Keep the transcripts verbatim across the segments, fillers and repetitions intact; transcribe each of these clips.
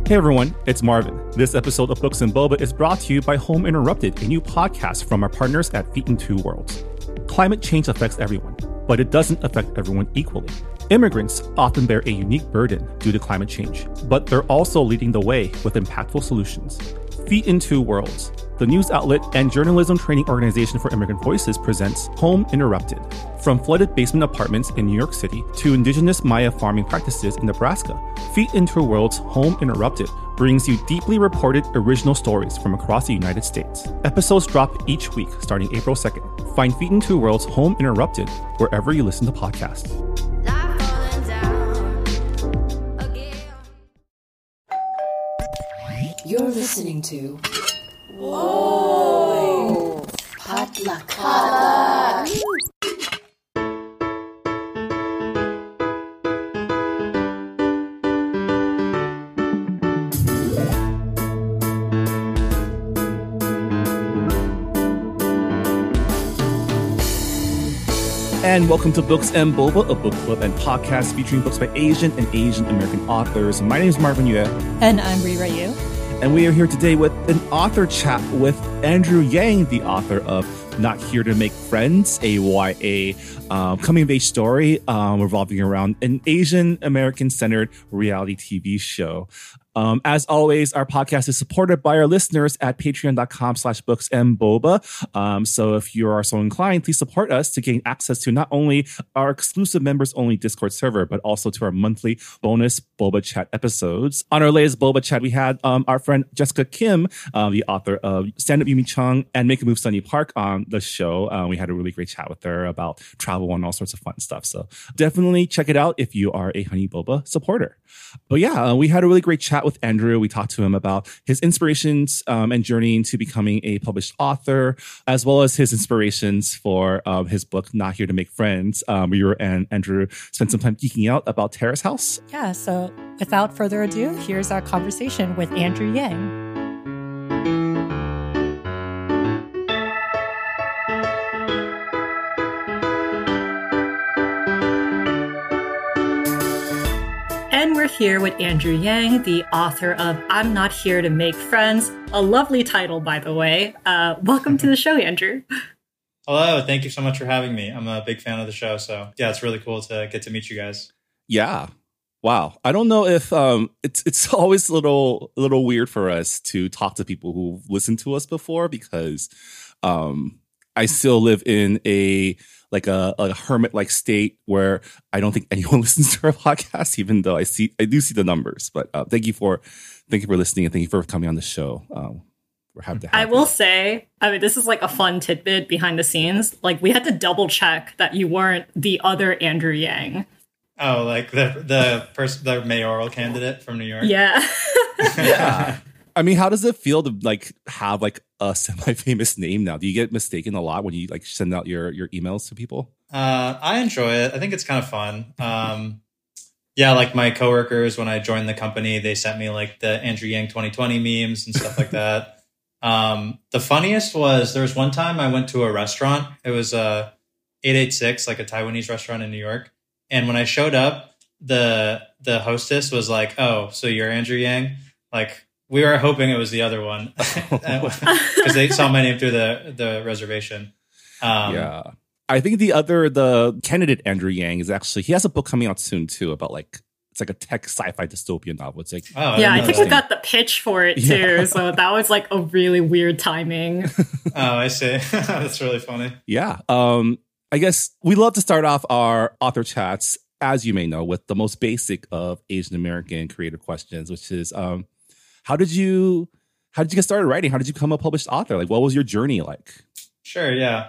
Hey everyone, it's Marvin. This episode of Books and Boba is brought to you by Home Interrupted, a new podcast from our partners at Feet in Two Worlds. Climate change affects everyone, but it doesn't affect everyone equally. Immigrants often bear a unique burden due to climate change, but they're also leading the way with impactful solutions. Feet in Two Worlds, the news outlet and journalism training organization for immigrant voices, presents Home Interrupted. From flooded basement apartments in New York City to indigenous Maya farming practices in Nebraska, Feet in Two Worlds Home Interrupted brings you deeply reported original stories from across the United States. Episodes drop each week starting April second. Find Feet in Two Worlds Home Interrupted wherever you listen to podcasts. You're listening to Whoa! Potluck. Potluck. And welcome to Books and Boba, a book club and podcast featuring books by Asian and Asian American authors. My name is Marvin Yue. And I'm Rira Yu. And we are here today with an author chat with Andrew Yang, the author of Not Here to Make Friends, a Y A um, coming-of-age story um, revolving around an Asian American-centered reality T V show. Um, as always, our podcast is supported by our listeners at patreon.com slash books and boba. Um, so if you are so inclined, please support us to gain access to not only our exclusive members-only Discord server, but also to our monthly bonus Boba Chat episodes. On our latest Boba Chat, we had um, our friend Jessica Kim, uh, the author of Stand Up Yumi Chung and Make a Move Sunny Park on the show. Uh, we had a really great chat with her about travel and all sorts of fun stuff. So definitely check it out if you are a Honey Boba supporter. But yeah, uh, we had a really great chat with Andrew. We talked to him about his inspirations um, and journey into becoming a published author, as well as his inspirations for um, his book, Not Here to Make Friends. Um, we were and Andrew spent some time geeking out about Terrace House. Yeah, so without further ado, here's our conversation with Andrew Yang. And we're here with Andrew Yang, the author of I'm Not Here to Make Friends. A lovely title, by the way. Uh, welcome to the show, Andrew. Hello. Thank you so much for having me. I'm a big fan of the show. So yeah, it's really cool to get to meet you guys. Yeah. Wow. I don't know if um, it's it's always a little, a little weird for us to talk to people who've listened to us before because um, I still live in a like a, a hermit-like state where I don't think anyone listens to our podcast, even though I see I do see the numbers. But uh, thank you for thank you for listening and thank you for coming on the show. Um, we're happy to have I will you. say, I mean, this is like a fun tidbit behind the scenes. Like we had to double check that you weren't the other Andrew Yang. Oh, like the the person, the mayoral candidate from New York. Yeah. Yeah. I mean, how does it feel to like have like a semi-famous name now? Do you get mistaken a lot when you like send out your your emails to people? Uh, I enjoy it. I think it's kind of fun. Um, yeah, like my coworkers, when I joined the company, they sent me like the Andrew Yang twenty twenty memes and stuff like that. Um, the funniest was there was one time I went to a restaurant. It was a eight eight six, like a Taiwanese restaurant in New York. And when I showed up, the the hostess was like, "Oh, so you're Andrew Yang?" Like, we were hoping it was the other one because they saw my name through the, the reservation. Um, yeah. I think the other, the candidate Andrew Yang is actually, he has a book coming out soon too about like, it's like a tech sci-fi dystopian novel. It's like, oh, I yeah, I think that. we got the pitch for it too. Yeah. So that was like a really weird timing. Oh, I see. That's really funny. Yeah. Um, I guess we love to start off our author chats, as you may know, with the most basic of Asian American creative questions, which is, um, How did you how did you get started writing? How did you become a published author? Like, what was your journey like? Sure, yeah.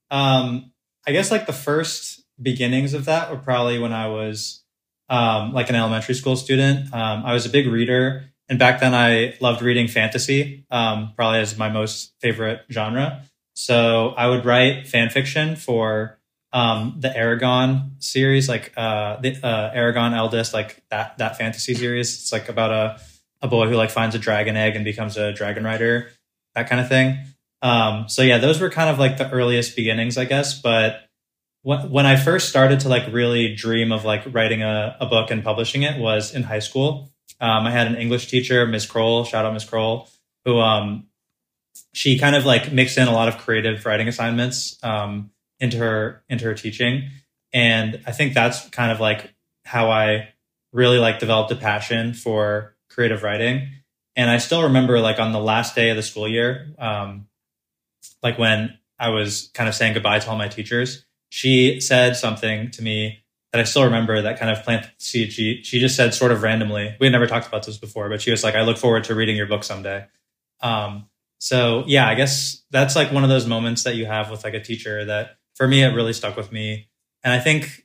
Um, I guess like the first beginnings of that were probably when I was um, like an elementary school student. Um, I was a big reader. And back then I loved reading fantasy, um, probably as my most favorite genre. So I would write fan fiction for um, the Aragon series, like uh, the uh, Aragon Eldest, like that that fantasy series. It's like about a a boy who like finds a dragon egg and becomes a dragon rider, that kind of thing. Um, so yeah, those were kind of like the earliest beginnings, I guess. But when, when I first started to like really dream of like writing a, a book and publishing it was in high school. Um, I had an English teacher, Miz Kroll, shout out Miz Kroll, who um, she kind of like mixed in a lot of creative writing assignments um, into her into her teaching, and I think that's kind of like how I really like developed a passion for creative writing. And I still remember like on the last day of the school year, um, like when I was kind of saying goodbye to all my teachers, she said something to me that I still remember that kind of planted the seed. She, she just said sort of randomly, we had never talked about this before, but she was like, I look forward to reading your book someday. Um, so yeah, I guess that's like one of those moments that you have with like a teacher that for me, it really stuck with me. And I think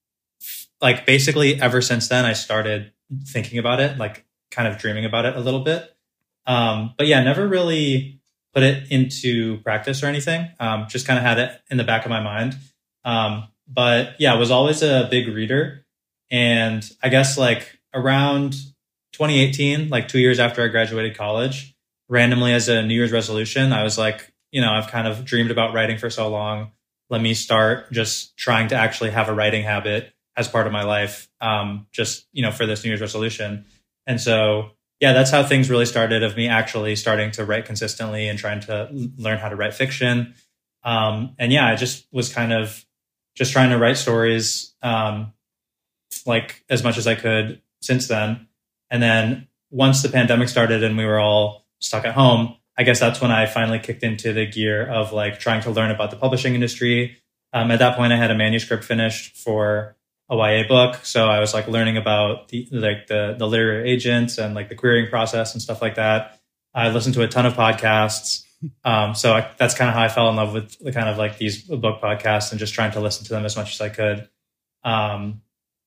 like basically ever since then, I started thinking about it, like kind of dreaming about it a little bit. Um, but yeah, never really put it into practice or anything. Um, just kind of had it in the back of my mind. Um, but yeah, I was always a big reader. And I guess like around twenty eighteen, like two years after I graduated college, randomly as a New Year's resolution, I was like, you know, I've kind of dreamed about writing for so long. Let me start just trying to actually have a writing habit as part of my life, um, just, you know, for this New Year's resolution. And so, yeah, that's how things really started, of me actually starting to write consistently and trying to learn how to write fiction. Um, and yeah, I just was kind of just trying to write stories, um, like as much as I could since then. And then once the pandemic started and we were all stuck at home, I guess that's when I finally kicked into the gear of like trying to learn about the publishing industry. Um, at that point, I had a manuscript finished for a Y A book. So I was like learning about the, like the, the literary agents and like the querying process and stuff like that. I listened to a ton of podcasts. Um, so I, that's kind of how I fell in love with the kind of like these book podcasts and just trying to listen to them as much as I could. Um,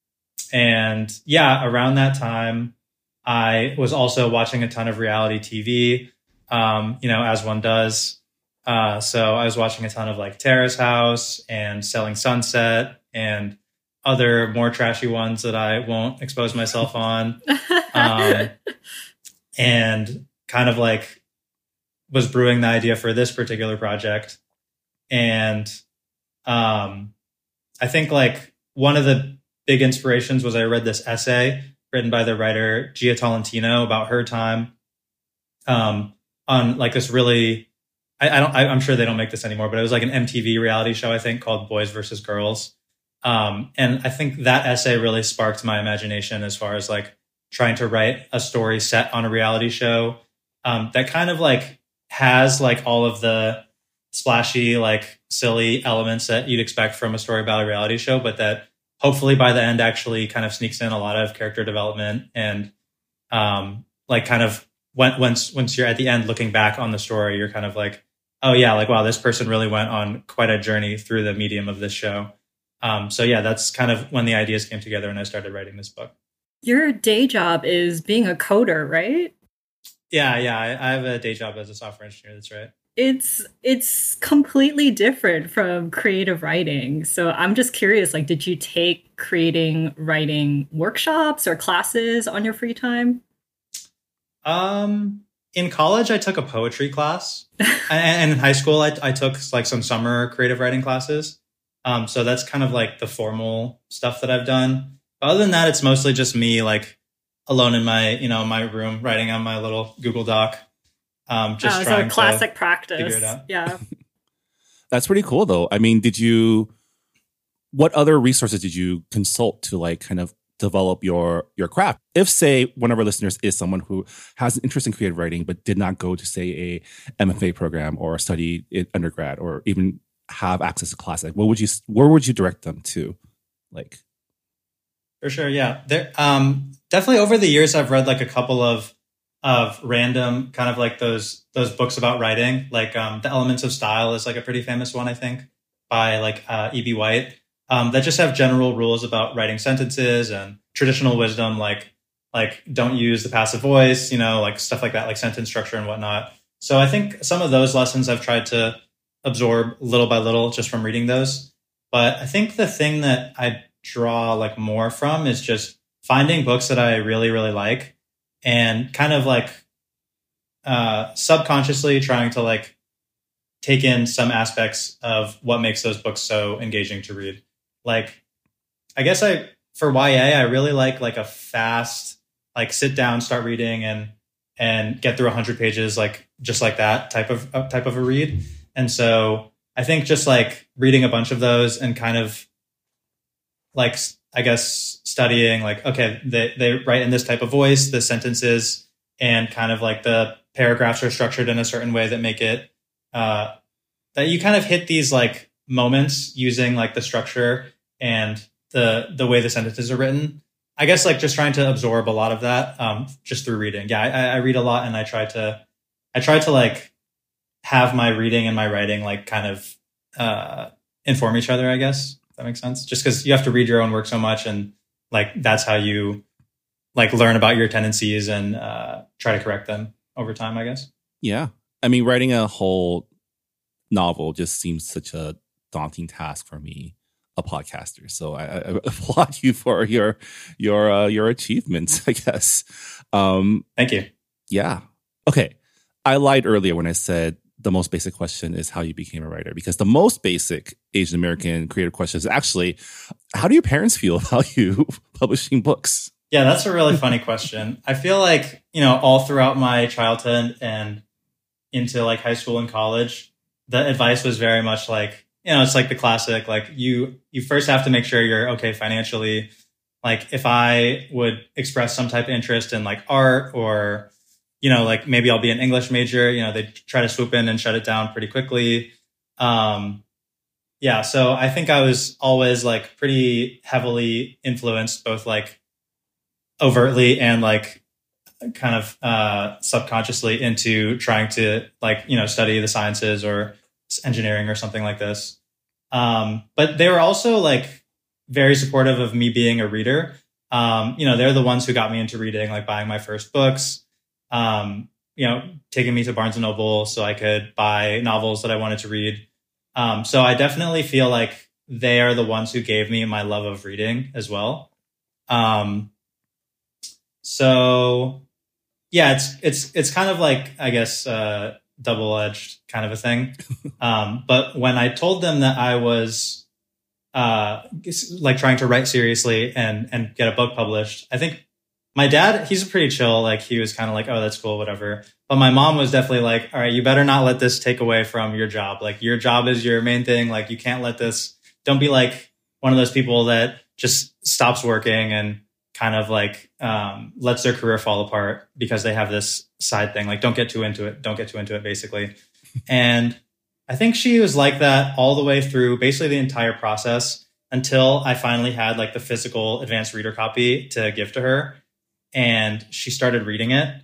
and yeah, around that time, I was also watching a ton of reality T V, um, you know, as one does. Uh, so I was watching a ton of like Terrace House and Selling Sunset and other more trashy ones that I won't expose myself on. Um, and kind of like was brewing the idea for this particular project. And um, I think like one of the big inspirations was I read this essay written by the writer Gia Tolentino about her time um, on like this really, I, I don't, I, I'm sure they don't make this anymore, but it was like an M T V reality show, I think, called Boys versus Girls. Um, and I think that essay really sparked my imagination as far as like trying to write a story set on a reality show um, that kind of like has like all of the splashy, like silly elements that you'd expect from a story about a reality show, but that hopefully by the end actually kind of sneaks in a lot of character development and um, like kind of when, once once you're at the end looking back on the story, you're kind of like, oh yeah, like wow, this person really went on quite a journey through the medium of this show. Um, so yeah, that's kind of when the ideas came together and I started writing this book. Your day job is being a coder, right? Yeah, yeah. I, I have a day job as a software engineer. That's right. It's it's completely different from creative writing. So I'm just curious, like, did you take creating writing workshops or classes on your free time? Um, in college, I took a poetry class, and in high school, I, I took like some summer creative writing classes. Um, so that's kind of like the formal stuff that I've done. Other than that, it's mostly just me like alone in my, you know, my room writing on my little Google Doc. Um, just oh, trying so classic to practice. figure it out. Yeah. That's pretty cool though. I mean, did you, what other resources did you consult to like kind of develop your, your craft? If say one of our listeners is someone who has an interest in creative writing, but did not go to say a M F A program or study in undergrad or even have access to class, like what would you, where would you direct them to? Like, for sure, yeah. There, um, definitely over the years, I've read like a couple of of random kind of like those those books about writing, like um, The Elements of Style is like a pretty famous one, I think, by like uh, E B White, um, that just have general rules about writing sentences and traditional wisdom, like like don't use the passive voice, you know, like stuff like that, like sentence structure and whatnot. So I think some of those lessons I've tried to absorb little by little just from reading those. But I think the thing that I draw like more from is just finding books that I really, really like and kind of like uh, subconsciously trying to like take in some aspects of what makes those books so engaging to read. Like, I guess I, for Y A, I really like like a fast, like sit down, start reading, and and get through a hundred pages, like just like that type of uh, type of a read. And so I think just like reading a bunch of those and kind of like, I guess, studying like, okay, they, they write in this type of voice, the sentences and kind of like the paragraphs are structured in a certain way that make it, uh, that you kind of hit these like moments using like the structure and the, the way the sentences are written. I guess like just trying to absorb a lot of that, um, just through reading. Yeah. I, I read a lot and I try to, I try to like have my reading and my writing like kind of, uh, inform each other, I guess. That makes sense. Just because you have to read your own work so much, and like that's how you like learn about your tendencies and uh, try to correct them over time, I guess. Yeah, I mean, writing a whole novel just seems such a daunting task for me, a podcaster. So I, I applaud you for your your uh, your achievements, I guess. Um, Thank you. Yeah. Okay. I lied earlier when I said the most basic question is how you became a writer, because the most basic Asian American creative question is actually, how do your parents feel about you publishing books? Yeah, that's a really funny question. I feel like, you know, all throughout my childhood and into like high school and college, the advice was very much like, you know, it's like the classic, like you, you first have to make sure you're okay financially. Like if I would express some type of interest in like art or, you know, like maybe I'll be an English major, you know, they try to swoop in and shut it down pretty quickly. Um, yeah. So I think I was always like pretty heavily influenced, both like overtly and like kind of uh, subconsciously into trying to like, you know, study the sciences or engineering or something like this. Um, but they were also like very supportive of me being a reader. Um, you know, they're the ones who got me into reading, like buying my first books. Um, you know, taking me to Barnes and Noble so I could buy novels that I wanted to read. Um, so I definitely feel like they are the ones who gave me my love of reading as well. Um, so yeah, it's, it's, it's kind of like, I guess, uh, double-edged kind of a thing. Um, but when I told them that I was, uh, like trying to write seriously and, and get a book published, I think my dad, he's pretty chill. Like he was kind of like, oh, that's cool, whatever. But my mom was definitely like, all right, you better not let this take away from your job. Like your job is your main thing. Like you can't let this, don't be like one of those people that just stops working and kind of like um, lets their career fall apart because they have this side thing. Like don't get too into it. Don't get too into it, basically. And I think she was like that all the way through basically the entire process until I finally had like the physical advanced reader copy to give to her. And she started reading it.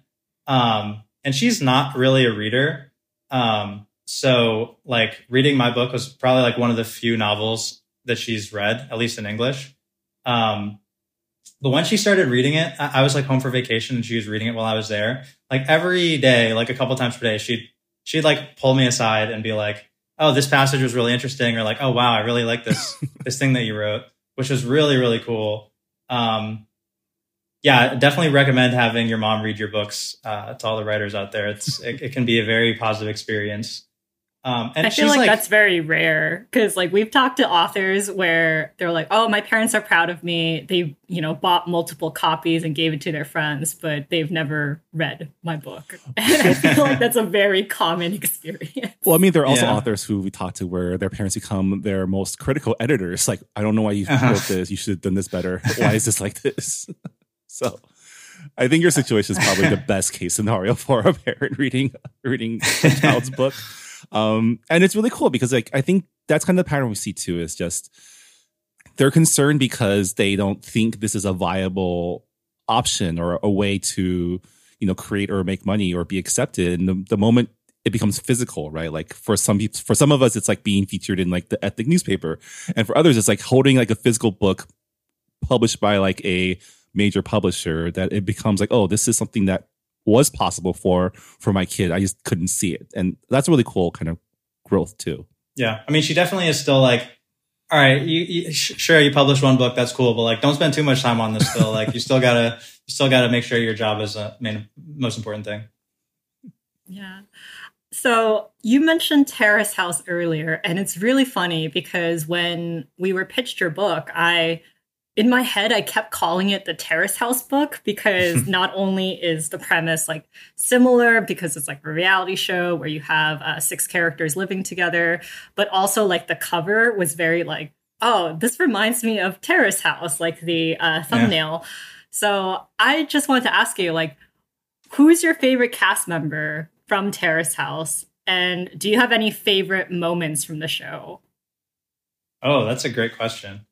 Um, and she's not really a reader. Um, so like reading my book was probably like one of the few novels that she's read, at least in English. Um, but when she started reading it, I, I was like home for vacation and she was reading it while I was there. Like every day, like a couple times per day, she'd, she'd like pull me aside and be like, oh, this passage was really interesting. Or like, oh, wow, I really like this, this thing that you wrote, which was really, really cool. Um, Yeah, definitely recommend having your mom read your books uh, to all the writers out there. It's it, it can be a very positive experience. Um, and I feel she's like, like that's very rare because like we've talked to authors where they're like, oh, my parents are proud of me. They, you know, bought multiple copies and gave it to their friends, but they've never read my book. And I feel like that's a very common experience. Well, I mean, there are also Yeah. authors who we talk to where their parents become their most critical editors. Like, I don't know why you Uh-huh. wrote this. You should have done this better. Why is this like this? So I think your situation is probably the best case scenario for a parent reading reading a child's book. Um, and it's really cool because like I think that's kind of the pattern we see too, is just they're concerned because they don't think this is a viable option or a way to, you know, create or make money or be accepted. And the, the moment it becomes physical, right? Like for some people, for some of us, it's like being featured in like the ethnic newspaper. And for others, it's like holding like a physical book published by like a major publisher, that it becomes like, oh, this is something that was possible for for my kid. I just couldn't see it. And that's a really cool kind of growth too. Yeah. I mean, she definitely is still like, all right, you, you sh- sure you published one book, that's cool, but like don't spend too much time on this still. Like you still gotta you still gotta make sure your job is the main most important thing. Yeah. So you mentioned Terrace House earlier, and it's really funny because when we were pitched your book, I in my head, I kept calling it the Terrace House book because not only is the premise like similar because it's like a reality show where you have uh, six characters living together, but also like the cover was very like, oh, this reminds me of Terrace House, like the uh, thumbnail. Yeah. So I just wanted to ask you, like, who's your favorite cast member from Terrace House? And do you have any favorite moments from the show? Oh, that's a great question.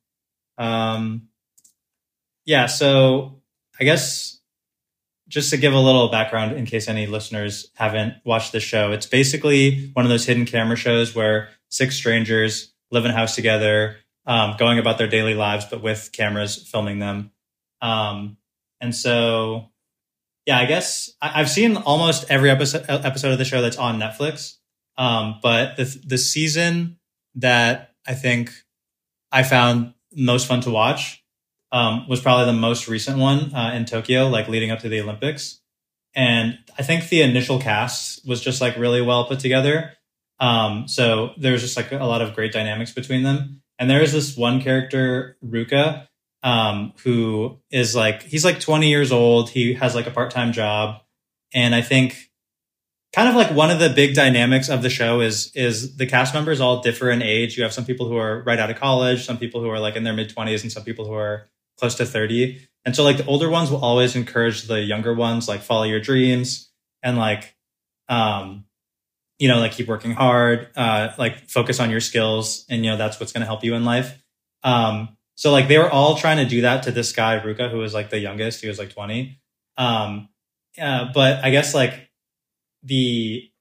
Um, yeah, so I guess just to give a little background in case any listeners haven't watched the show, it's basically one of those hidden camera shows where six strangers live in a house together, um, going about their daily lives, but with cameras filming them. Um, and so, yeah, I guess I, I've seen almost every episode episode of the show that's on Netflix. Um, but the the season that I think I found most fun to watch um, was probably the most recent one uh, in Tokyo, like leading up to the Olympics. And I think the initial cast was just like really well put together. Um, so there's just like a lot of great dynamics between them. And there is this one character, Ruka, um, who is like, he's like twenty years old. He has like a part-time job. And I think kind of like one of the big dynamics of the show is, is the cast members all differ in age. You have some people who are right out of college, some people who are like in their mid twenties, and some people who are close to thirty. And so like the older ones will always encourage the younger ones, like follow your dreams and like, um, you know, like keep working hard, uh, like focus on your skills. And, you know, that's what's going to help you in life. Um, so like they were all trying to do that to this guy, Ruka, who was like the youngest. He was like twenty. Um, uh, but I guess like, the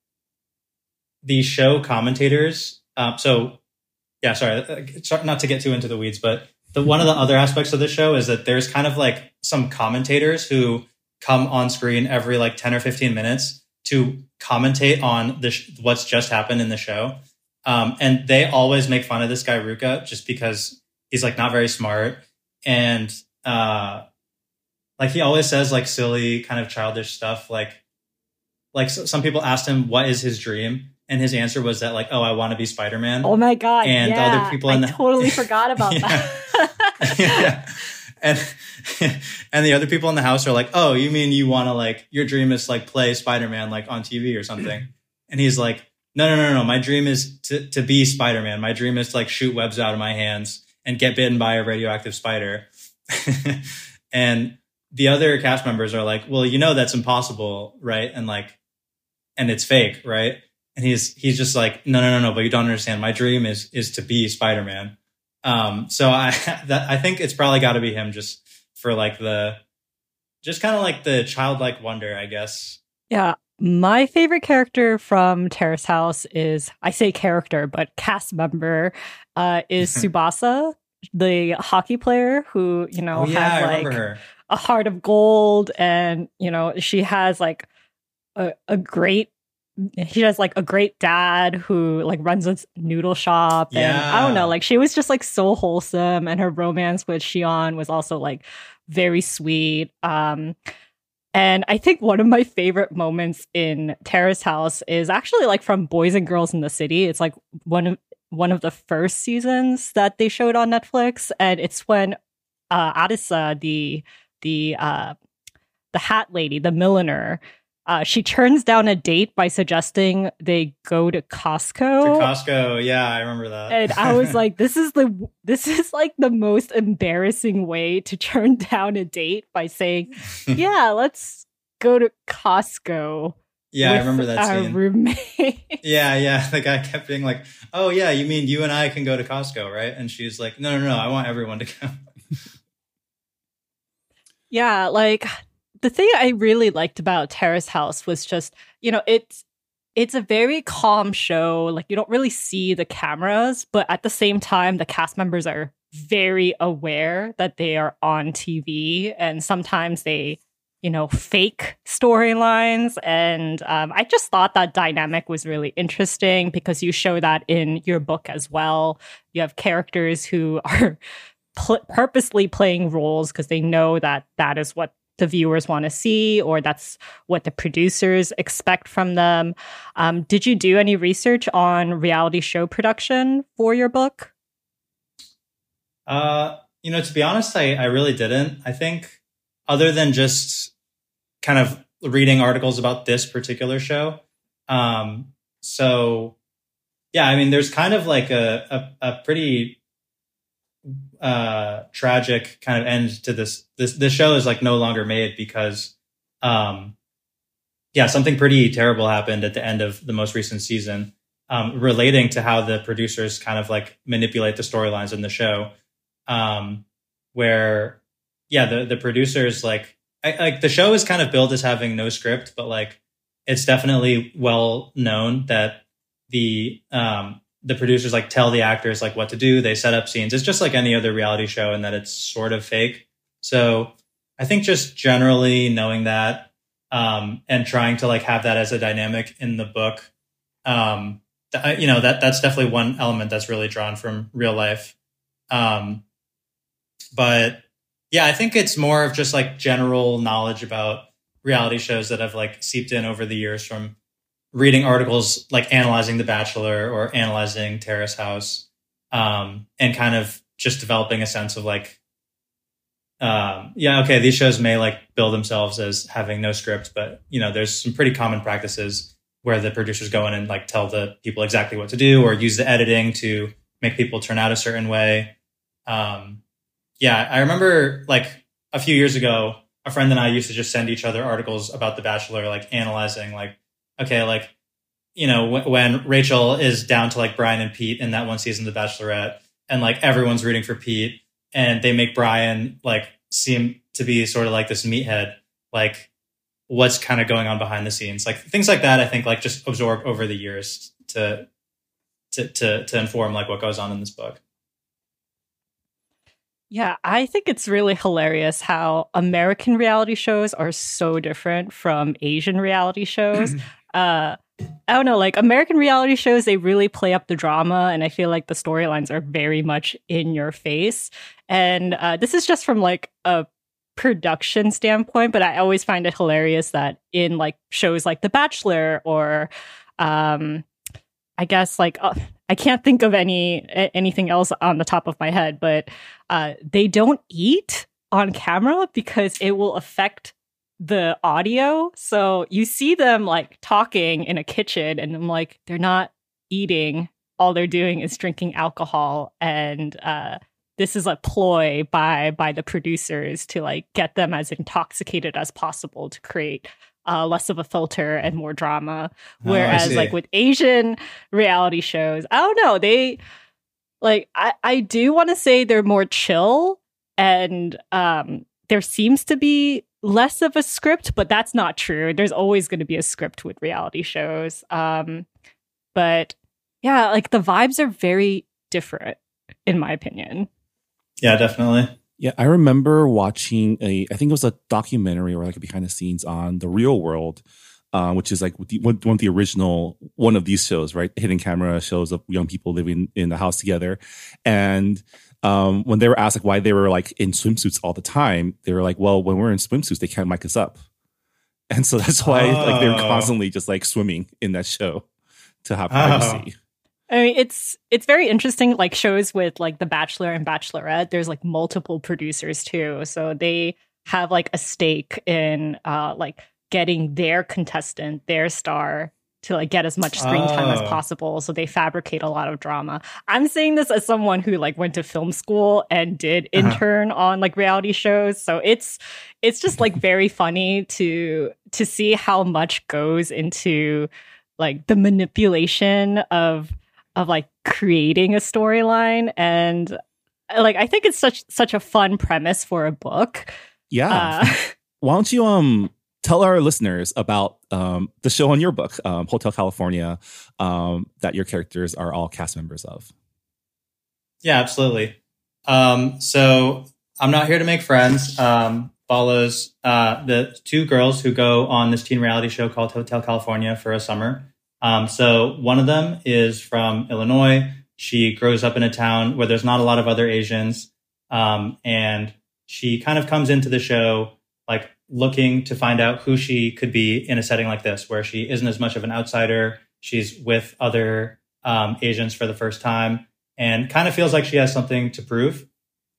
the show commentators um so yeah sorry not to get too into the weeds, but the one of the other aspects of the show is that there's kind of like some commentators who come on screen every like ten or fifteen minutes to commentate on the sh- what's just happened in the show, um and they always make fun of this guy Ruka just because he's like not very smart, and uh like he always says like silly kind of childish stuff. Like Like so, some people asked him what is his dream, and his answer was that like, oh, I want to be Spider-Man. Oh my god! And yeah. other people in I the totally forgot about yeah. that. yeah. And and the other people in the house are like, oh, you mean you want to like your dream is to, like play Spider-Man like on T V or something? And he's like, no, no, no, no. My dream is to to be Spider-Man. My dream is to like shoot webs out of my hands and get bitten by a radioactive spider. And the other cast members are like, well, you know that's impossible, right? And like. And it's fake, right? And he's he's just like, no, no, no, no. But you don't understand. My dream is is to be Spider-Man. Um, so I that I think it's probably got to be him, just for like the, just kind of like the childlike wonder, I guess. Yeah, my favorite character from Terrace House is, I say character, but cast member uh, is Tsubasa, the hockey player who you know oh, yeah, has I like remember her. a heart of gold, and you know she has like. A, a great he has like a great dad who like runs a noodle shop, and yeah. I don't know, like she was just like so wholesome, and her romance with Shion was also like very sweet. Um and I think one of my favorite moments in Terrace House is actually like from Boys and Girls in the City. It's like one of one of the first seasons that they showed on Netflix, and it's when uh Arisa, the the uh the hat lady, the milliner, Uh, she turns down a date by suggesting they go to Costco. To Costco, yeah, I remember that. And I was like, "This is the this is like the most embarrassing way to turn down a date by saying, yeah, let's go to Costco." Yeah, I remember that our scene. Roommate. Yeah, yeah. The guy kept being like, "Oh yeah, you mean you and I can go to Costco, right?" And she's like, "No, no, no, I want everyone to go." Yeah, like. The thing I really liked about Terrace House was just, you know, it's it's a very calm show. Like you don't really see the cameras, but at the same time, the cast members are very aware that they are on T V, and sometimes they, you know, fake storylines. And um, I just thought that dynamic was really interesting because you show that in your book as well. You have characters who are pl- purposely playing roles because they know that that is what the viewers want to see, or that's what the producers expect from them. Um, did you do any research on reality show production for your book? Uh, you know, to be honest, I, I really didn't. I think other than just kind of reading articles about this particular show. Um, so yeah, I mean, there's kind of like a, a, a pretty uh, tragic kind of end to this. This, this show is like no longer made because, um, yeah, something pretty terrible happened at the end of the most recent season, um, relating to how the producers kind of like manipulate the storylines in the show. Um, where, yeah, the, the producers like, I, like the show is kind of billed as having no script, but like, it's definitely well known that the, um, the producers like tell the actors like what to do. They set up scenes. It's just like any other reality show and that it's sort of fake. So I think just generally knowing that, um, and trying to like have that as a dynamic in the book, um, th- you know, that that's definitely one element that's really drawn from real life. Um, But yeah, I think it's more of just like general knowledge about reality shows that have like seeped in over the years from reading articles like analyzing The Bachelor or analyzing Terrace House, um, and kind of just developing a sense of like, um, yeah, okay, these shows may like bill themselves as having no script, but you know, there's some pretty common practices where the producers go in and like tell the people exactly what to do or use the editing to make people turn out a certain way. Um, Yeah, I remember like a few years ago, a friend and I used to just send each other articles about The Bachelor, like analyzing like, okay, like, you know, w- when Rachel is down to like Brian and Pete in that one season of The Bachelorette and like everyone's rooting for Pete and they make Brian like seem to be sort of like this meathead, like what's kind of going on behind the scenes, like things like that. I think like just absorb over the years to, to, to, to inform like what goes on in this book. Yeah, I think it's really hilarious how American reality shows are so different from Asian reality shows. uh, I don't know, like American reality shows, they really play up the drama, and I feel like the storylines are very much in your face. And uh, this is just from like a production standpoint, but I always find it hilarious that in like shows like The Bachelor or um, I guess like uh, I can't think of any anything else on the top of my head, but uh, they don't eat on camera because it will affect the audio. So you see them like talking in a kitchen, and I'm like, they're not eating. All they're doing is drinking alcohol, and uh, this is a ploy by by the producers to like get them as intoxicated as possible to create Uh, less of a filter and more drama. Whereas oh, like with Asian reality shows, I don't know, they like, I, I do want to say they're more chill and um, there seems to be less of a script, but that's not true. There's always going to be a script with reality shows. Um, but yeah, like the vibes are very different in my opinion. Yeah, definitely. Yeah, I remember watching a, I think it was a documentary or like a behind the scenes on The Real World, uh, which is like the, one, one of the original, one of these shows, right? Hidden camera shows of young people living in the house together. And um, when they were asked like why they were like in swimsuits all the time, they were like, well, when we're in swimsuits, they can't mic us up. And so that's why oh. like they were constantly just like swimming in that show to have privacy. Oh. I mean, it's it's very interesting, like shows with like The Bachelor and Bachelorette, there's like multiple producers too. So they have like a stake in uh, like getting their contestant, their star to like get as much screen time oh. as possible. So they fabricate a lot of drama. I'm saying this as someone who like went to film school and did intern uh-huh. on like reality shows. So it's it's just like very funny to to see how much goes into like the manipulation of of like creating a storyline. And like I think it's such such a fun premise for a book. Yeah. Uh, Why don't you um tell our listeners about um the show on your book, um, Hotel California, um, that your characters are all cast members of? Yeah, absolutely. Um, so I'm Not Here to Make Friends um, follows uh, the two girls who go on this teen reality show called Hotel California for a summer. Um, so one of them is from Illinois. She grows up in a town where there's not a lot of other Asians. Um, and she kind of comes into the show like looking to find out who she could be in a setting like this, where she isn't as much of an outsider. She's with other um, Asians for the first time and kind of feels like she has something to prove.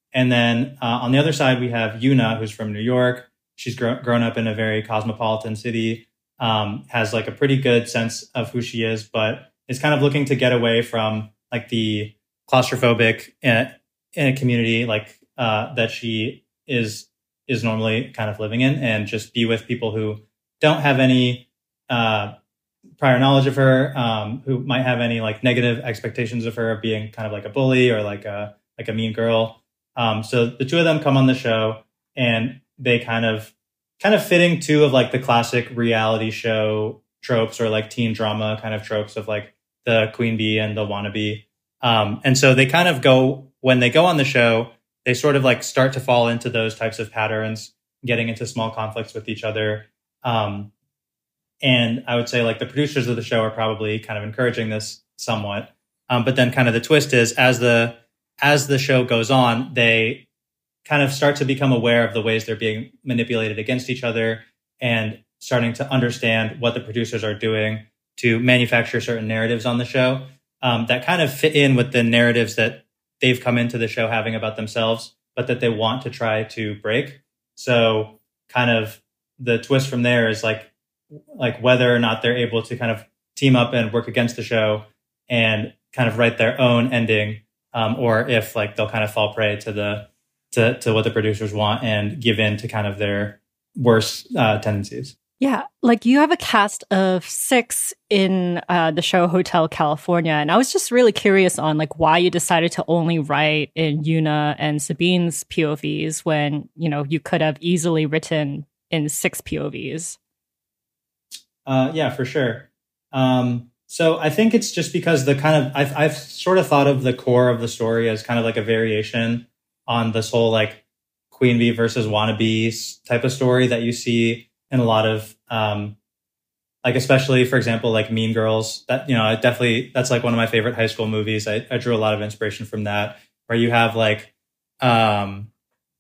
And then uh, on the other side, we have Yuna, who's from New York. She's gr- grown up in a very cosmopolitan city, um, has like a pretty good sense of who she is, but is kind of looking to get away from like the claustrophobic in a, in a community like uh, that she is is normally kind of living in, and just be with people who don't have any uh, prior knowledge of her, um, who might have any like negative expectations of her of being kind of like a bully or like a like a mean girl. Um, so the two of them come on the show, and they kind of kind of fitting two of like the classic reality show tropes, or like teen drama kind of tropes of like the queen bee and the wannabe. Um, and so they kind of go, when they go on the show, they sort of like start to fall into those types of patterns, getting into small conflicts with each other. Um, and I would say like the producers of the show are probably kind of encouraging this somewhat. Um, but then kind of the twist is as the, as the show goes on, they kind of start to become aware of the ways they're being manipulated against each other, and starting to understand what the producers are doing to manufacture certain narratives on the show um, that kind of fit in with the narratives that they've come into the show having about themselves, but that they want to try to break. So kind of the twist from there is like, like whether or not they're able to kind of team up and work against the show and kind of write their own ending, um, or if like they'll kind of fall prey to the to, to what the producers want and give in to kind of their worst uh, tendencies. Yeah, like you have a cast of six in uh, the show Hotel California, and I was just really curious on like why you decided to only write in Yuna and Sabine's P O Vs when, you know, you could have easily written in six P O Vs. Uh, yeah, for sure. Um, so I think it's just because the kind of I've I've sort of thought of the core of the story as kind of like a variation on this whole like queen bee versus wannabe type of story that you see in a lot of, um, like, especially, for example, like Mean Girls, that, you know, I definitely, that's like one of my favorite high school movies. I, I drew a lot of inspiration from that, where you have like, um,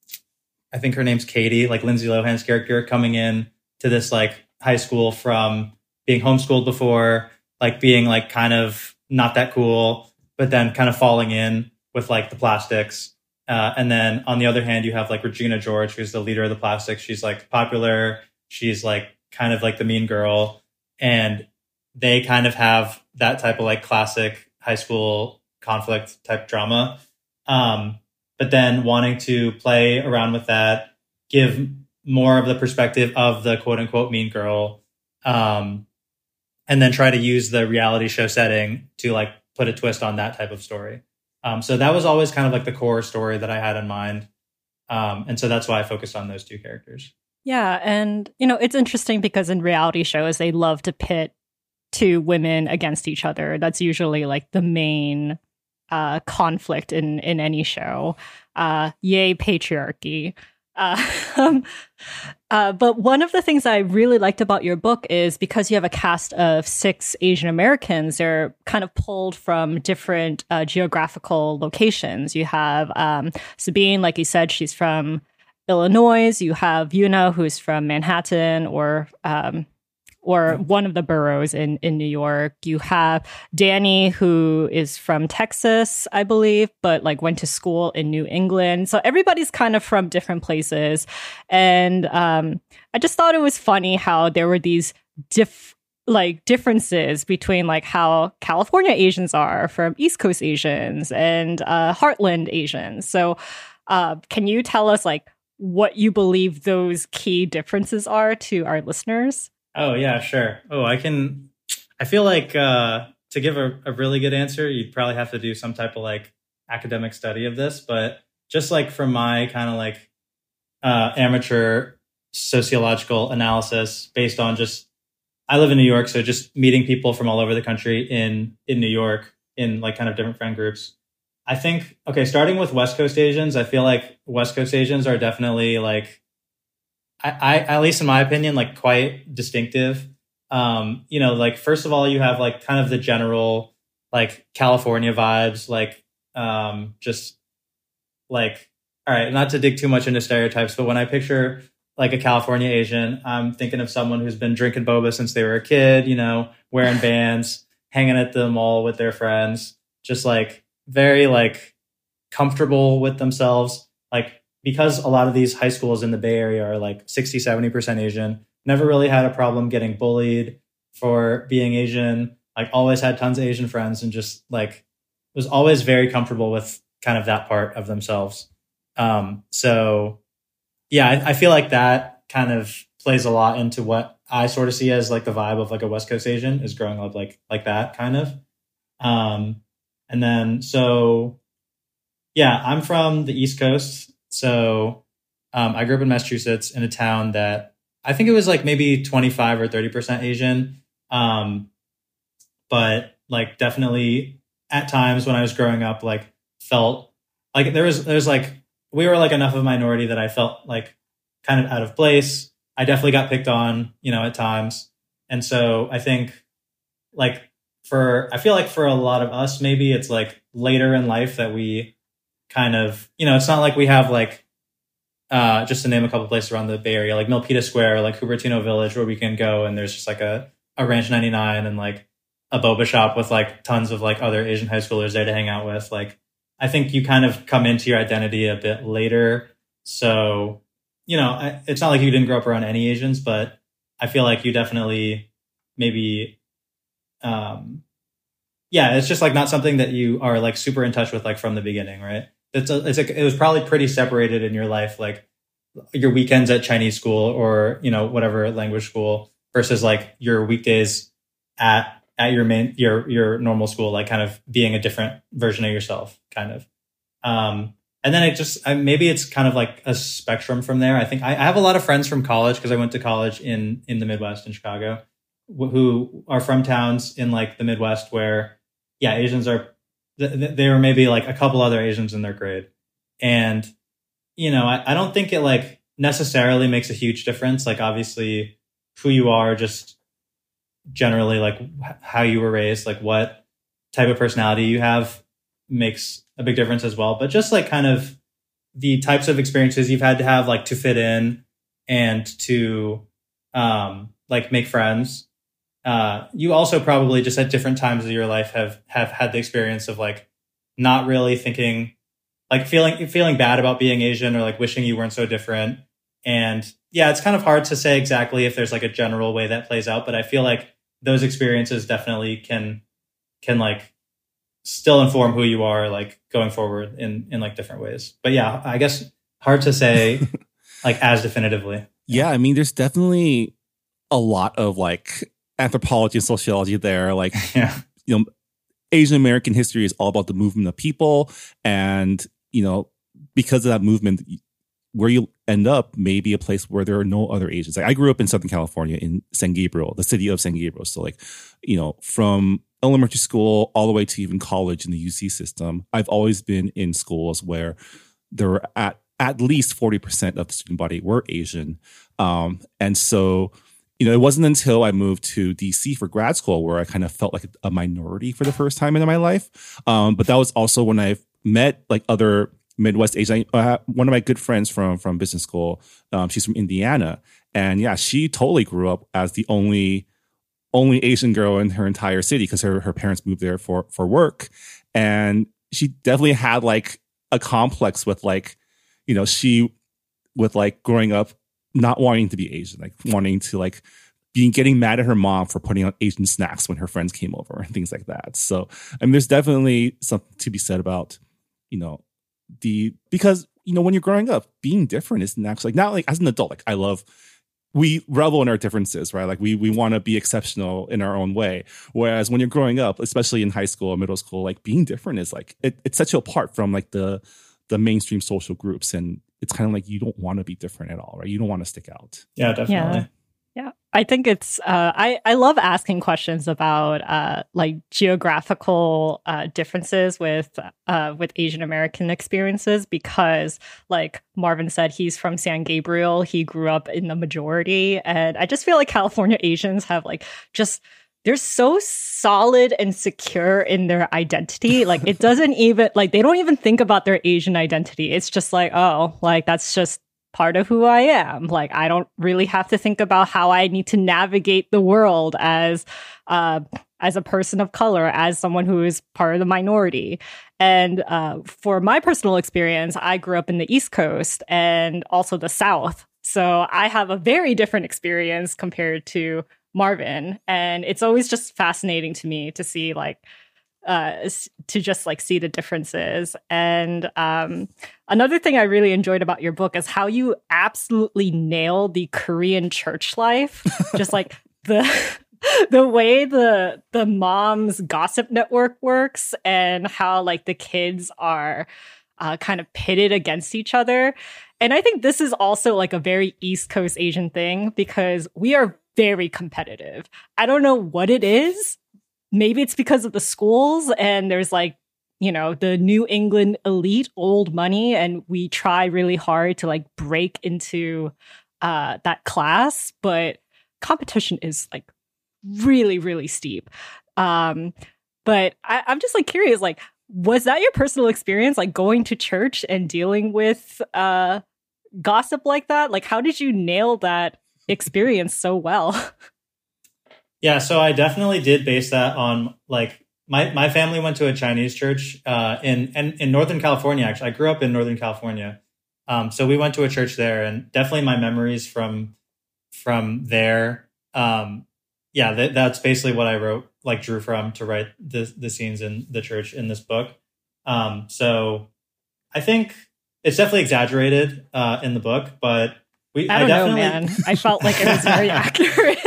I think her name's Katie, like Lindsay Lohan's character, coming in to this like high school from being homeschooled before, like being like kind of not that cool, but then kind of falling in with like the Plastics. Uh, and then on the other hand, you have like Regina George, who's the leader of the Plastics. She's like popular. She's like kind of like the mean girl, and they kind of have that type of like classic high school conflict type drama. Um, but then wanting to play around with that, give more of the perspective of the quote unquote mean girl, um, and then try to use the reality show setting to like put a twist on that type of story. Um, so that was always kind of like the core story that I had in mind. Um, and so that's why I focused on those two characters. Yeah, and, you know, it's interesting because in reality shows, they love to pit two women against each other. That's usually like the main uh, conflict in, in any show. Uh, yay, patriarchy. Uh, um, uh, but one of the things I really liked about your book is because you have a cast of six Asian Americans, they're kind of pulled from different uh, geographical locations. You have um, Sabine, like you said, she's from Illinois. You have Yuna, who's from Manhattan or um, or one of the boroughs in, in New York. You have Danny, who is from Texas, I believe, but like went to school in New England. So everybody's kind of from different places. And um, I just thought it was funny how there were these diff like differences between like how California Asians are from East Coast Asians and uh, Heartland Asians. So uh, can you tell us like what you believe those key differences are to our listeners? Oh, yeah, sure. Oh, I can, I feel like uh, to give a, a really good answer, you'd probably have to do some type of like academic study of this. But just like from my kind of like uh, amateur sociological analysis based on just, I live in New York, so just meeting people from all over the country in, in New York in like kind of different friend groups. I think, okay, starting with West Coast Asians, I feel like West Coast Asians are definitely like, I, I at least in my opinion, like quite distinctive. Um, you know, like first of all, you have like kind of the general like California vibes, like um, just like, all right, not to dig too much into stereotypes, but when I picture like a California Asian, I'm thinking of someone who's been drinking boba since they were a kid, you know, wearing Vans, hanging at the mall with their friends, just like very like comfortable with themselves. like, because a lot of these high schools in the Bay Area are like sixty, seventy percent Asian, never really had a problem getting bullied for being Asian, like always had tons of Asian friends and just like was always very comfortable with kind of that part of themselves. Um, so yeah, I, I feel like that kind of plays a lot into what I sort of see as like the vibe of like a West Coast Asian, is growing up like, like that kind of. Um, and then, so yeah, I'm from the East Coast. So um, I grew up in Massachusetts in a town that I think it was like maybe twenty-five or thirty percent Asian. Um, but like definitely at times when I was growing up, like felt like there was, there's like, we were like enough of a minority that I felt like kind of out of place. I definitely got picked on, you know, at times. And so I think like for, I feel like for a lot of us, maybe it's like later in life that we kind of, you know, it's not like we have like, uh, just to name a couple places around the Bay Area, like Milpitas Square, like Cupertino Village, where we can go and there's just like a, a Ranch ninety-nine and like a boba shop with like tons of like other Asian high schoolers there to hang out with. Like, I think you kind of come into your identity a bit later. So, you know, I, it's not like you didn't grow up around any Asians, but I feel like you definitely maybe, um, yeah, it's just like not something that you are like super in touch with, like from the beginning, right? It's a, it's like, it was probably pretty separated in your life, like your weekends at Chinese school or, you know, whatever language school versus like your weekdays at, at your main, your, your normal school, like kind of being a different version of yourself, kind of. Um, and then it just, I, maybe it's kind of like a spectrum from there. I think I, I have a lot of friends from college because I went to college in, in the Midwest in Chicago wh- who are from towns in like the Midwest where, yeah, Asians are, th- they were maybe like a couple other Asians in their grade. And, you know, I, I don't think it like necessarily makes a huge difference. Like obviously who you are, just generally like how you were raised, like what type of personality you have makes a big difference as well. But just like kind of the types of experiences you've had to have like to fit in and to um, like make friends. Uh, you also probably just at different times of your life have, have had the experience of like not really thinking, like feeling, feeling bad about being Asian or like wishing you weren't so different. And yeah, it's kind of hard to say exactly if there's like a general way that plays out, but I feel like those experiences definitely can, can like still inform who you are, like going forward in, in like different ways. But yeah, I guess hard to say like as definitively. Yeah. I mean, there's definitely a lot of like anthropology and sociology there. Like, yeah. you know, Asian American history is all about the movement of people. And, you know, because of that movement, where you end up may be a place where there are no other Asians. Like I grew up in Southern California in San Gabriel, the city of San Gabriel. So like, you know, from elementary school all the way to even college in the U C system, I've always been in schools where there were at, at least forty percent of the student body were Asian. Um, and so, you know, it wasn't until I moved to D C for grad school where I kind of felt like a minority for the first time in my life. Um, but that was also when I met like other Midwest Asian. Uh, one of my good friends from from business school, um, she's from Indiana, and yeah, she totally grew up as the only only Asian girl in her entire city because her her parents moved there for for work, and she definitely had like a complex with like, you know, she with like growing up not wanting to be Asian, like wanting to like being getting mad at her mom for putting out Asian snacks when her friends came over and things like that. So I mean, there's definitely something to be said about, you know, the, because, you know, when you're growing up, being different isn't actually like, not like as an adult, like I love, we revel in our differences, right? Like we, we want to be exceptional in our own way. Whereas when you're growing up, especially in high school or middle school, like being different is like, it, it sets you apart from like the, the mainstream social groups. And it's kind of like, you don't want to be different at all, right? You don't want to stick out. Yeah, definitely. Yeah. Yeah, I think it's, uh, I, I love asking questions about uh, like geographical uh, differences with uh, with Asian American experiences because like Marvin said, he's from San Gabriel. He grew up in the majority. And I just feel like California Asians have like just, they're so solid and secure in their identity. Like it doesn't even, like they don't even think about their Asian identity. It's just like, oh, like that's just part of who I am. Like, I don't really have to think about how I need to navigate the world as, uh, as a person of color, as someone who is part of the minority. And uh, for my personal experience, I grew up in the East Coast and also the South. So I have a very different experience compared to Marvin. And it's always just fascinating to me to see like, uh, to just like see the differences. And um, another thing I really enjoyed about your book is how you absolutely nail the Korean church life. Just like the... the way the the mom's gossip network works and how like the kids are uh, kind of pitted against each other. And I think this is also like a very East Coast Asian thing because we are very competitive. I don't know what it is. Maybe it's because of the schools and there's like, you know, the New England elite, old money, and we try really hard to like break into uh, that class. But competition is like really, really steep. Um, but I, I'm just like curious, like, was that your personal experience, like going to church and dealing with uh, gossip like that? Like, how did you nail that experience so well? Yeah, so I definitely did base that on like my, my family went to a Chinese church uh, in, in in Northern California. Actually, I grew up in Northern California, um, so we went to a church there, and definitely my memories from from there. Um, Yeah, that, that's basically what I wrote, like drew from to write the the scenes in the church in this book. Um, so I think it's definitely exaggerated uh, in the book, but we. I don't I definitely... know, man. I felt like it was very accurate.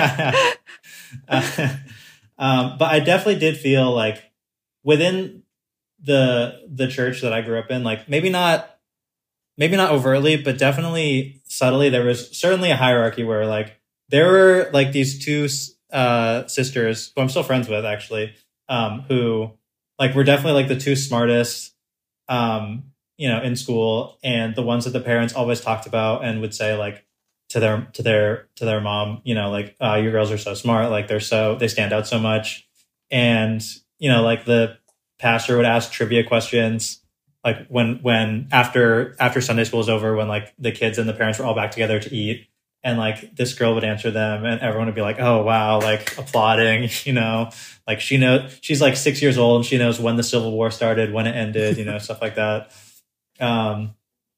uh, um, but I definitely did feel like within the the church that I grew up in, like maybe not maybe not overtly, but definitely subtly, there was certainly a hierarchy where like. There were like these two uh, sisters who I'm still friends with, actually, um, who like were definitely like the two smartest, um, you know, in school, and the ones that the parents always talked about and would say like to their to their to their mom, you know, like uh, your girls are so smart, like they're so they stand out so much, and you know, like the pastor would ask trivia questions, like when when after after Sunday school was over, when like the kids and the parents were all back together to eat. And like this girl would answer them and everyone would be like, oh, wow, like applauding, you know, like she knows she's like six years old and she knows when the Civil War started, when it ended, you know, stuff like that. Um,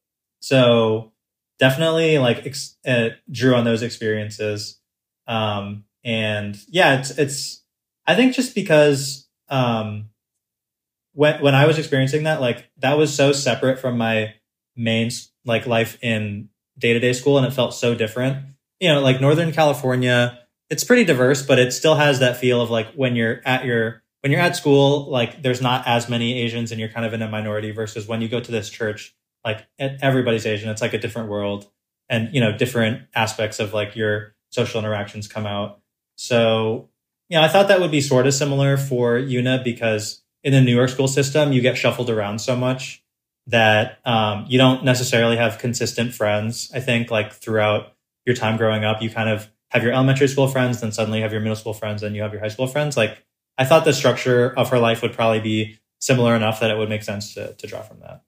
so definitely like ex- uh, drew on those experiences. Um, and yeah, it's, it's, I think just because um, when, when I was experiencing that, like that was so separate from my main like life in day-to-day school, and it felt so different. You know, like Northern California, it's pretty diverse, but it still has that feel of like when you're at your when you're at school, like there's not as many Asians and you're kind of in a minority, versus when you go to this church, like everybody's Asian. It's like a different world, and you know, different aspects of like your social interactions come out. So, you know, I thought that would be sort of similar for UNA, because in the New York school system, you get shuffled around so much that um, you don't necessarily have consistent friends. I think like throughout your time growing up, you kind of have your elementary school friends, then suddenly you have your middle school friends, then you have your high school friends. Like I thought the structure of her life would probably be similar enough that it would make sense to to draw from that.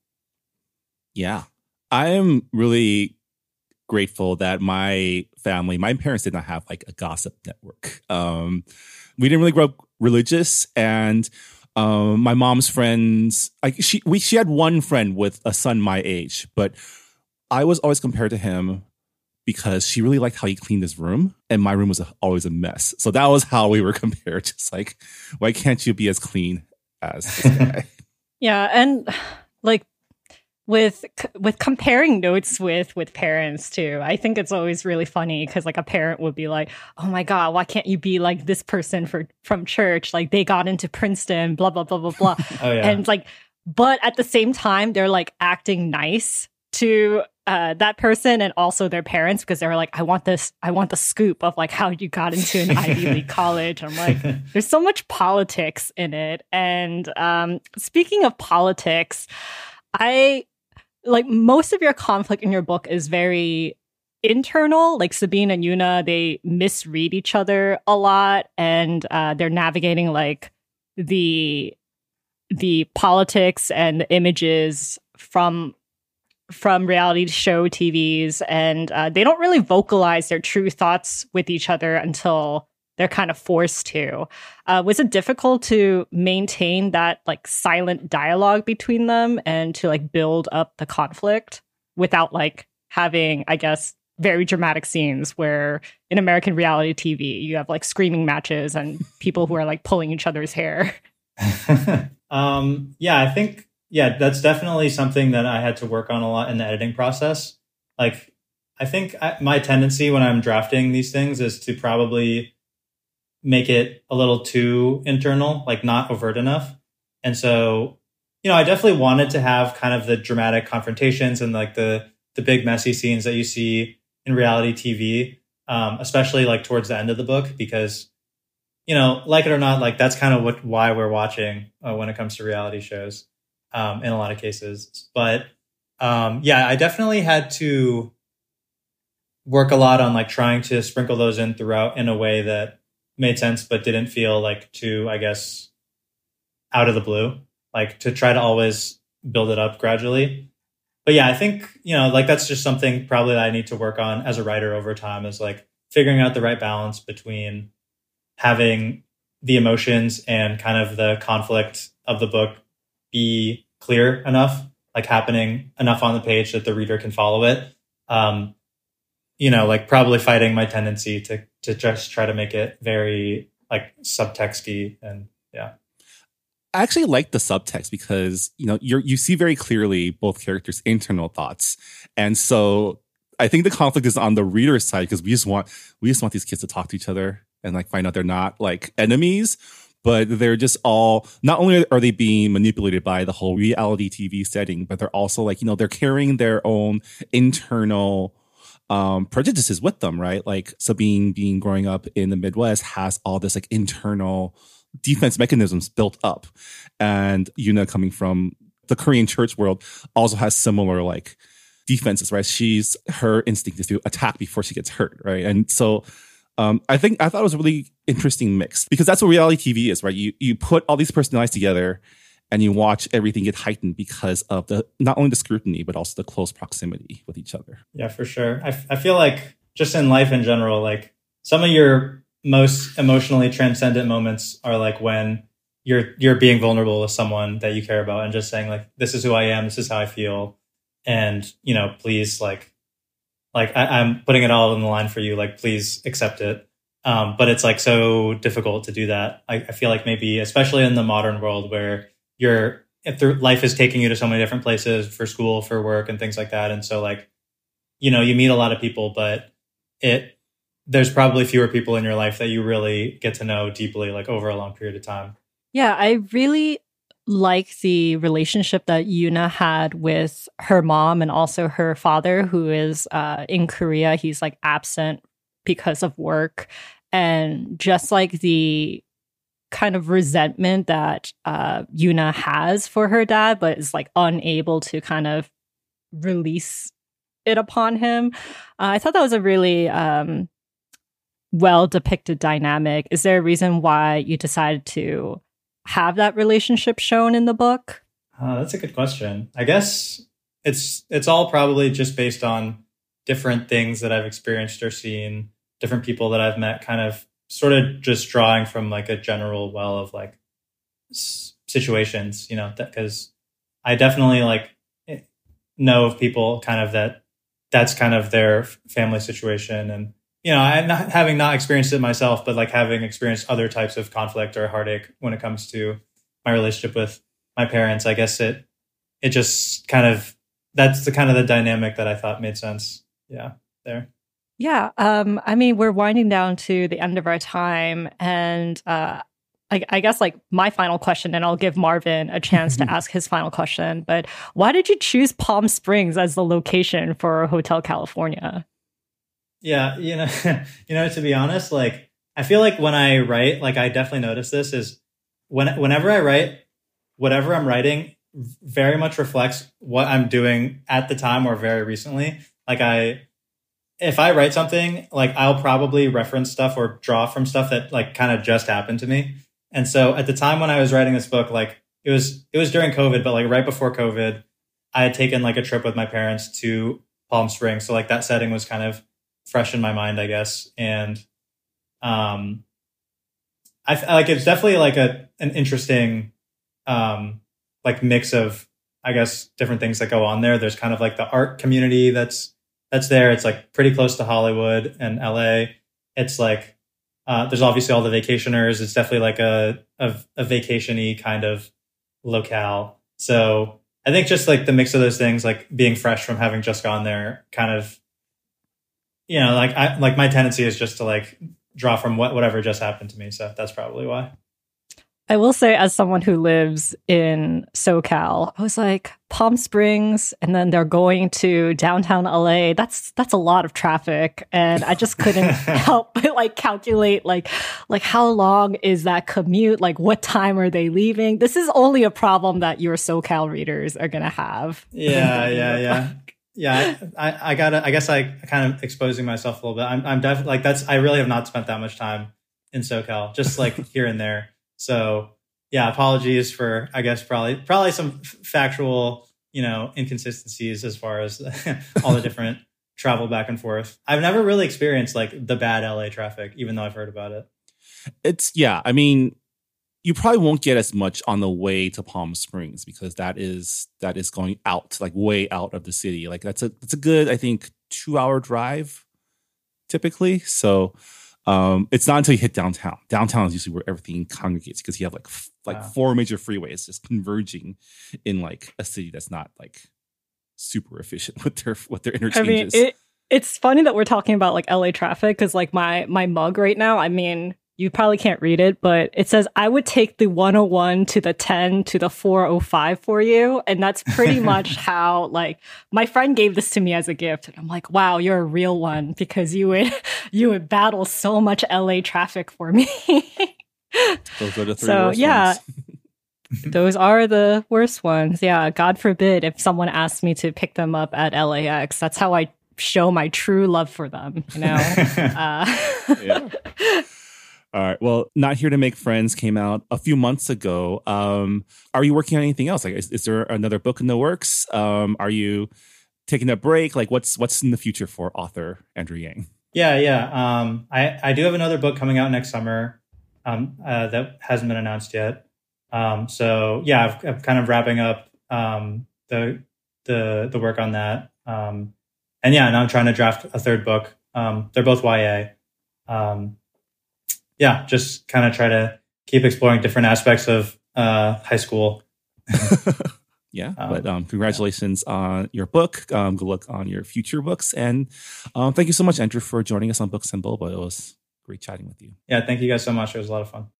Yeah, I am really grateful that my family, my parents did not have like a gossip network. Um, we didn't really grow up religious, and Um, my mom's friends, like she, we, she had one friend with a son my age, but I was always compared to him because she really liked how he cleaned his room, and my room was a, always a mess. So that was how we were compared. Just like, why can't you be as clean as this guy? Yeah, and like with with comparing notes with with parents too, I think it's always really funny because like a parent would be like, oh my god, why can't you be like this person for from church, like they got into Princeton, blah blah blah blah blah. Oh, yeah. And like, but at the same time they're like acting nice to uh that person and also their parents, because they were like, I want this I want the scoop of like how you got into an Ivy League college. I'm like, there's so much politics in it. And um speaking of politics, I like most of your conflict in your book is very internal. Like Sabine and Yuna, they misread each other a lot, and uh, they're navigating like the the politics and the images from from reality show T Vs, and uh, they don't really vocalize their true thoughts with each other until they're kind of forced to. Uh, was it difficult to maintain that like silent dialogue between them and to like build up the conflict without like having, I guess, very dramatic scenes where in American reality T V, you have like screaming matches and people who are like pulling each other's hair? um, yeah, I think, yeah, that's definitely something that I had to work on a lot in the editing process. Like, I think I, my tendency when I'm drafting these things is to probably make it a little too internal, like not overt enough. And so, you know, I definitely wanted to have kind of the dramatic confrontations and like the, the big messy scenes that you see in reality T V, um, especially like towards the end of the book, because, you know, like it or not, like that's kind of what why we're watching uh, when it comes to reality shows um, in a lot of cases. But um, yeah, I definitely had to work a lot on like trying to sprinkle those in throughout in a way that made sense, but didn't feel like too, I guess, out of the blue, like to try to always build it up gradually. But yeah, I think, you know, like that's just something probably that I need to work on as a writer over time is like figuring out the right balance between having the emotions and kind of the conflict of the book be clear enough, like happening enough on the page that the reader can follow it. Um, you know, like probably fighting my tendency to to just try to make it very like subtexty and yeah. I actually like the subtext because, you know, you're, you see very clearly both characters' internal thoughts. And so I think the conflict is on the reader's side because we just want, we just want these kids to talk to each other and like find out they're not like enemies, but they're just all, not only are they being manipulated by the whole reality T V setting, but they're also like, you know, they're carrying their own internal um, prejudices with them, right? Like Sabine being growing up in the Midwest has all this like internal defense mechanisms built up, and Yuna coming from the Korean church world also has similar like defenses, right? She's her instinct is to attack before she gets hurt, right? And so um, I think I thought it was a really interesting mix because that's what reality T V is, right? You you put all these personalities together and you watch everything get heightened because of the not only the scrutiny but also the close proximity with each other. Yeah, for sure. I, f- I feel like just in life in general, like some of your most emotionally transcendent moments are like when you're you're being vulnerable with someone that you care about and just saying like, this is who I am, this is how I feel, and you know, please like like I, I'm putting it all on the line for you, like please accept it. Um, but it's like so difficult to do that. I, I feel like maybe especially in the modern world where you're if the life is taking you to so many different places for school, for work, and things like that, and so like you know you meet a lot of people, but it. There's probably fewer people in your life that you really get to know deeply, like over a long period of time. Yeah, I really like the relationship that Yuna had with her mom and also her father, who is uh, in Korea. He's like absent because of work. And just like the kind of resentment that uh, Yuna has for her dad, but is like unable to kind of release it upon him. Uh, I thought that was a really... Um, well depicted dynamic. Is there a reason why you decided to have that relationship shown in the book? Uh, that's a good question. I guess it's it's all probably just based on different things that I've experienced or seen, different people that I've met, kind of sort of just drawing from like a general well of like s- situations, you know, because I definitely like know of people kind of that that's kind of their family situation. And you know, I not having not experienced it myself, but like having experienced other types of conflict or heartache when it comes to my relationship with my parents, I guess it it just kind of that's the kind of the dynamic that I thought made sense. Yeah, there. Yeah, um, I mean, we're winding down to the end of our time, and uh, I, I guess like my final question, and I'll give Marvin a chance to ask his final question. But why did you choose Palm Springs as the location for Hotel California? Yeah, you know, you know, to be honest, like I feel like when I write, like I definitely notice this is when whenever I write, whatever I'm writing very much reflects what I'm doing at the time or very recently. Like I, if I write something, like I'll probably reference stuff or draw from stuff that like kind of just happened to me. And so at the time when I was writing this book, like it was it was during COVID, but like right before COVID, I had taken like a trip with my parents to Palm Springs. So like that setting was kind of fresh in my mind, I guess. And um, I like it's definitely like a an interesting um like mix of, I guess, different things that go on there. There's kind of like the art community that's that's there. It's like pretty close to Hollywood and L A. It's like uh there's obviously all the vacationers. It's definitely like a a, a vacation-y kind of locale. So I think just like the mix of those things, like being fresh from having just gone there, kind of, you know, like I like my tendency is just to like draw from what whatever just happened to me. So that's probably why. I will say, as someone who lives in SoCal, I was like, Palm Springs, and then they're going to downtown L A. That's that's a lot of traffic, and I just couldn't help but like calculate like like how long is that commute? Like, what time are they leaving? This is only a problem that your SoCal readers are gonna have. Yeah, yeah, yeah. Yeah, I, I, I gotta. I guess I kind of exposing myself a little bit. I'm, I'm definitely like that's. I really have not spent that much time in SoCal, just like here and there. So yeah, apologies for, I guess, probably probably some f- factual, you know, inconsistencies as far as all the different travel back and forth. I've never really experienced like the bad L A traffic, even though I've heard about it. It's yeah. I mean, you probably won't get as much on the way to Palm Springs because that is that is going out, like way out of the city. Like that's a that's a good, I think, two hour drive typically. So um, it's not until you hit downtown. Downtown is usually where everything congregates because you have like f- like wow. four major freeways just converging in like a city that's not like super efficient with their with their interchanges. I mean, it, it's funny that we're talking about like L A traffic because like my my mug right now, I mean, you probably can't read it, but it says, I would take the one oh one to the ten to the four oh five for you. And that's pretty much how, like, my friend gave this to me as a gift. And I'm like, wow, you're a real one because you would you would battle so much L A traffic for me. Those are the three so, worst yeah, ones. Those are the worst ones. Yeah, God forbid if someone asked me to pick them up at L A X. That's how I show my true love for them, you know? uh, yeah. All right. Well, Not Here to Make Friends came out a few months ago. Um, are you working on anything else? Like, is, is there another book in the works? Um, are you taking a break? Like, what's what's in the future for author Andrew Yang? Yeah, yeah. Um, I I do have another book coming out next summer um, uh, that hasn't been announced yet. Um, so yeah, I've, I'm kind of wrapping up um, the the the work on that. Um, and yeah, now I'm trying to draft a third book. Um, they're both Y A. Um, Yeah, just kind of try to keep exploring different aspects of uh, high school. yeah, um, but um, congratulations yeah. on your book. Um, good luck on your future books. And um, thank you so much, Andrew, for joining us on Books and Boba. It was great chatting with you. Yeah, thank you guys so much. It was a lot of fun.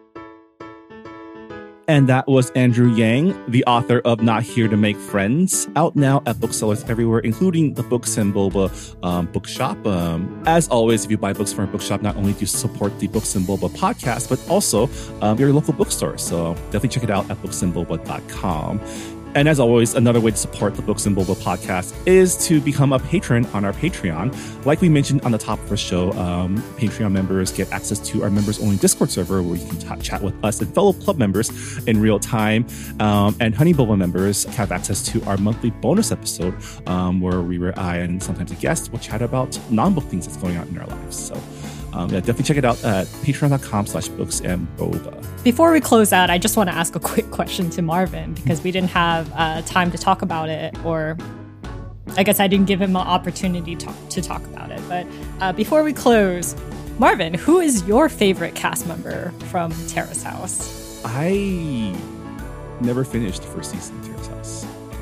And that was Andrew Yang, the author of Not Here to Make Friends, out now at booksellers everywhere, including the Books and Boba um, bookshop. Um, as always, if you buy books from our bookshop, not only do you support the Books and Boba podcast, but also um, your local bookstore. So definitely check it out at books and boba dot com. And as always, another way to support the Books and Boba podcast is to become a patron on our Patreon. Like we mentioned on the top of the show, um, Patreon members get access to our members-only Discord server where you can t- chat with us and fellow club members in real time. Um, and Honey Boba members have access to our monthly bonus episode um, where we, where I and sometimes a guest will chat about non-book things that's going on in our lives. So um, yeah, definitely check it out at patreon dot com slash books and boba. Before we close out, I just want to ask a quick question to Marvin because we didn't have uh, time to talk about it, or I guess I didn't give him an opportunity to, to talk about it. But uh, before we close, Marvin, who is your favorite cast member from Terrace House? I never finished the first season of Terrace House.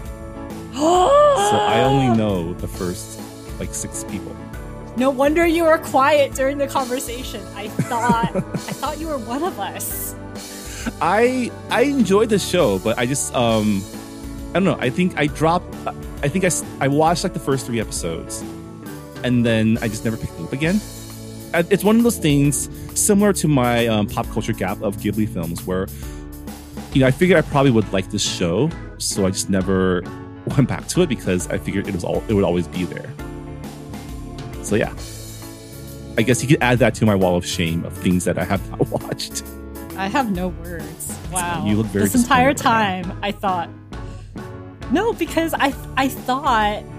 So I only know the first like six people. No wonder you were quiet during the conversation. I thought I thought you were one of us. I I enjoyed the show, but I just um I don't know. I think I dropped. I think I I watched like the first three episodes, and then I just never picked it up again. It's one of those things similar to my um, pop culture gap of Ghibli films, where you know I figured I probably would like this show, so I just never went back to it because I figured it was all it would always be there. So yeah, I guess you could add that to my wall of shame of things that I have not watched. I have no words. Wow. You look very this entire time right I thought no, because I I thought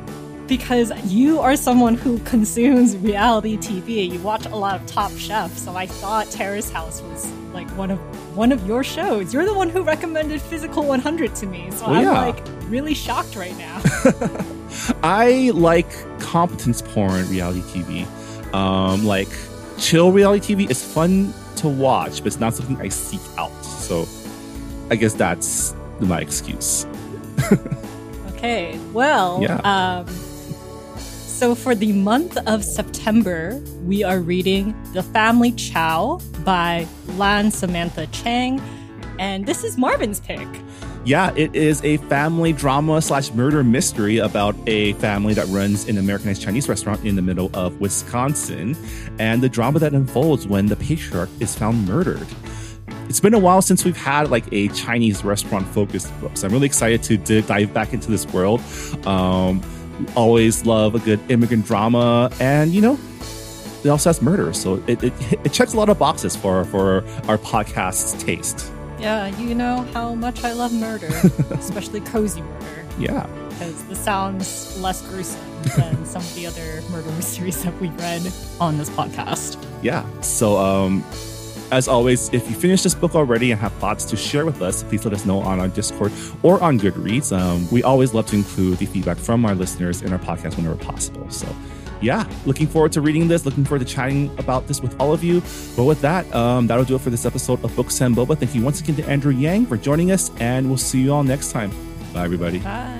because you are someone who consumes reality T V. You watch a lot of Top Chef, so I thought Terrace House was like one of one of your shows. You're the one who recommended Physical one hundred to me, so Oh, I'm yeah. like really shocked right now. I like competence porn reality T V. Um, like chill reality T V is fun to watch, but it's not something I seek out. So I guess that's my excuse. Okay, well, Yeah. um, so for the month of September, we are reading The Family Chow by Lan Samantha Chang, and this is Marvin's pick. Yeah, it is a family drama slash murder mystery about a family that runs an Americanized Chinese restaurant in the middle of Wisconsin, and the drama that unfolds when the patriarch is found murdered. It's been a while since we've had like a Chinese restaurant focused book, so I'm really excited to d- dive back into this world. Um, always love a good immigrant drama, and you know, it also has murder, so it, it it checks a lot of boxes for for our podcast's taste. Yeah, you know how much I love murder, especially cozy murder, Yeah. because this sounds less gruesome than some of the other murder mysteries that we've read on this podcast. Yeah. So, um, as always, if you finished this book already and have thoughts to share with us, please let us know on our Discord or on Goodreads. Um, we always love to include the feedback from our listeners in our podcast whenever possible. So, yeah, looking forward to reading this, looking forward to chatting about this with all of you. But with that, um, that'll do it for this episode of Books and Boba. Thank you once again to Andrew Yang for joining us, and we'll see you all next time. Bye, everybody. Bye.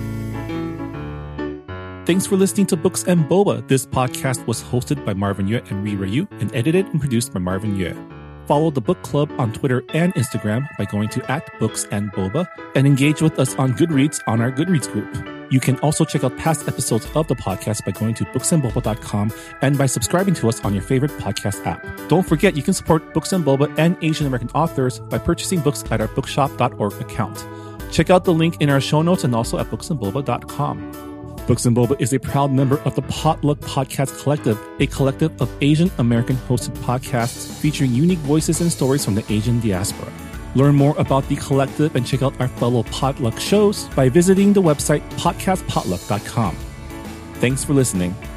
Thanks for listening to Books and Boba. This podcast was hosted by Marvin Yue and Ri Ryu and edited and produced by Marvin Yue. Follow the book club on Twitter and Instagram by going to at Books and Boba, and engage with us on Goodreads on our Goodreads group. You can also check out past episodes of the podcast by going to books and boba dot com and by subscribing to us on your favorite podcast app. Don't forget, you can support Books and Boba and Asian American authors by purchasing books at our bookshop dot org account. Check out the link in our show notes and also at books and boba dot com. Books and Boba is a proud member of the Potluck Podcast Collective, a collective of Asian American hosted podcasts featuring unique voices and stories from the Asian diaspora. Learn more about the collective and check out our fellow Potluck shows by visiting the website podcast potluck dot com. Thanks for listening.